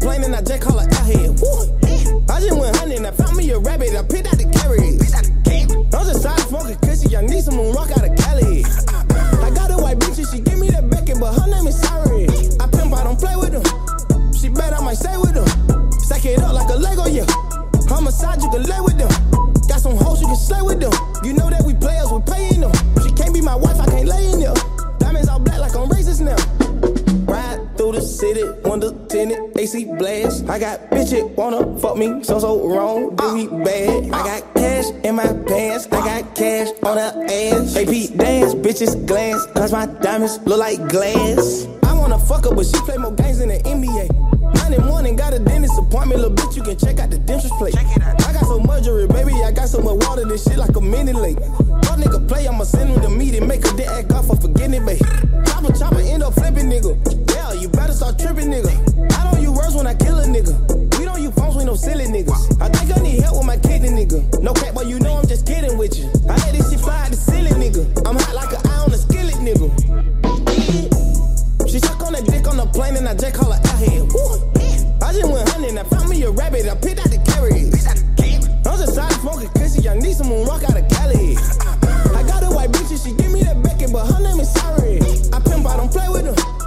plane and I just call her airhead. Woo. I just went hunting, I found me a rabbit, I picked out the carrot. I'm just side smoking cushy, I need some moon rock out of Cali. I got a white bitch and she give me that Beckett, but her name is Sorry. I pimp, I don't play with them. She bet I might stay with them. Stack it up like a Lego, yeah. Homicide, you can lay with them. Got some hoes, you can slay with them. You know that we players, we paying them. She can't be my wife, I can't lay in there. Diamonds all black like I'm racist now. Ride through the city, window tinted, AC blast. I got bitches wanna fuck me, so wrong, do we bad. I got cash in my pants, I got cash on her ass. AP dance, bitches glance, cause my diamonds look like glass. I wanna fuck her, but she play more games than the NBA. 9 in the morning, got a dentist appointment, little bitch, you can check out the dentist plate. I got so much jewelry, baby, I got so much water, this shit like a mini lake. Fuck nigga play, I'ma send him the meeting, make her then act off for forgetting it, babe. Chopper, end up flipping, nigga. Yeah, you better start tripping, nigga. I don't use words when I kill a nigga. We don't use phones with no silly niggas. I think I need help with my kidney, nigga. No cap, but you know I'm just kidding with you. I let this shit fly at the ceiling, nigga. I'm hot like an eye on a skillet, nigga. She suck on that dick on the plane and I just call her airhead. I just went hunting, I found me a rabbit, I picked out the carrot. I'm just side smoking cushy, I need some moon rock out of Cali. I got a white bitch and she give me that Beckett, but her name is Sorry. I pimp, I don't play with them.